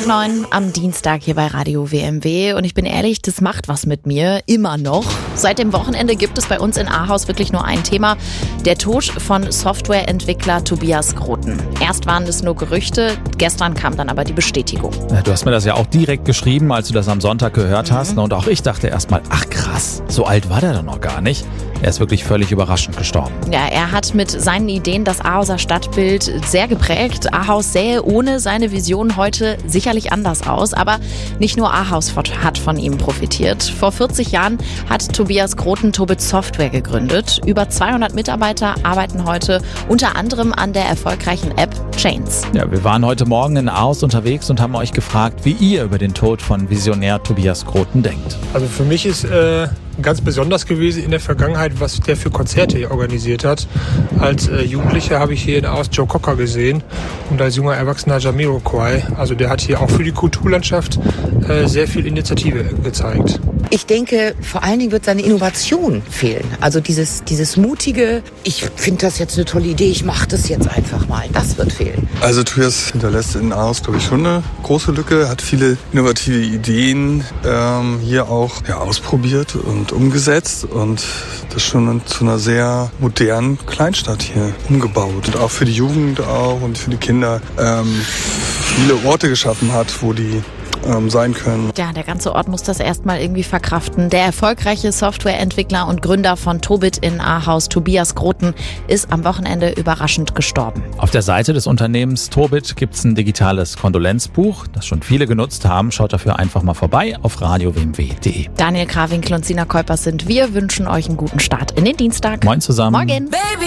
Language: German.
5:09 am Dienstag hier bei Radio WMW. Und ich bin ehrlich, das macht was mit mir, immer noch. Seit dem Wochenende gibt es bei uns in Ahaus wirklich nur ein Thema: der Tod von Softwareentwickler Tobias Groten. Erst waren es nur Gerüchte, gestern kam dann aber die Bestätigung. Ja, du hast mir das ja auch direkt geschrieben, als du das am Sonntag gehört hast. Und auch ich dachte erstmal, ach krass, so alt war der doch noch gar nicht. Er ist wirklich völlig überraschend gestorben. Ja, er hat mit seinen Ideen das Ahauser Stadtbild sehr geprägt. Ahaus sähe ohne seine Vision heute sicherlich anders aus. Aber nicht nur Ahaus hat von ihm profitiert. Vor 40 Jahren hat Tobias Groten Tobit Software gegründet. Über 200 Mitarbeiter arbeiten heute unter anderem an der erfolgreichen App Chains. Ja, wir waren heute Morgen in Ahaus unterwegs und haben euch gefragt, wie ihr über den Tod von Visionär Tobias Groten denkt. Also für mich ist ganz besonders gewesen in der Vergangenheit, was der für Konzerte hier organisiert hat. Als Jugendlicher habe ich hier in Ahaus Joe Cocker gesehen und als junger Erwachsener Jamiroquai. Also der hat hier auch für die Kulturlandschaft sehr viel Initiative gezeigt. Ich denke, vor allen Dingen wird seine Innovation fehlen. Also dieses mutige, ich finde das jetzt eine tolle Idee, ich mache das jetzt einfach mal. Das wird fehlen. Also Tobias hinterlässt in Ahaus, glaube ich, schon eine große Lücke, hat viele innovative Ideen hier auch ausprobiert und umgesetzt und das schon zu einer sehr modernen Kleinstadt hier umgebaut. Und auch für die Jugend auch und für die Kinder viele Orte geschaffen hat, wo die sein können. Ja, der ganze Ort muss das erstmal irgendwie verkraften. Der erfolgreiche Softwareentwickler und Gründer von Tobit in Ahaus, Tobias Groten, ist am Wochenende überraschend gestorben. Auf der Seite des Unternehmens Tobit gibt es ein digitales Kondolenzbuch, das schon viele genutzt haben. Schaut dafür einfach mal vorbei auf radiowmw.de. Daniel Krawinkel und Sina Kuipers sind wir, wünschen euch einen guten Start in den Dienstag. Moin zusammen. Morgen.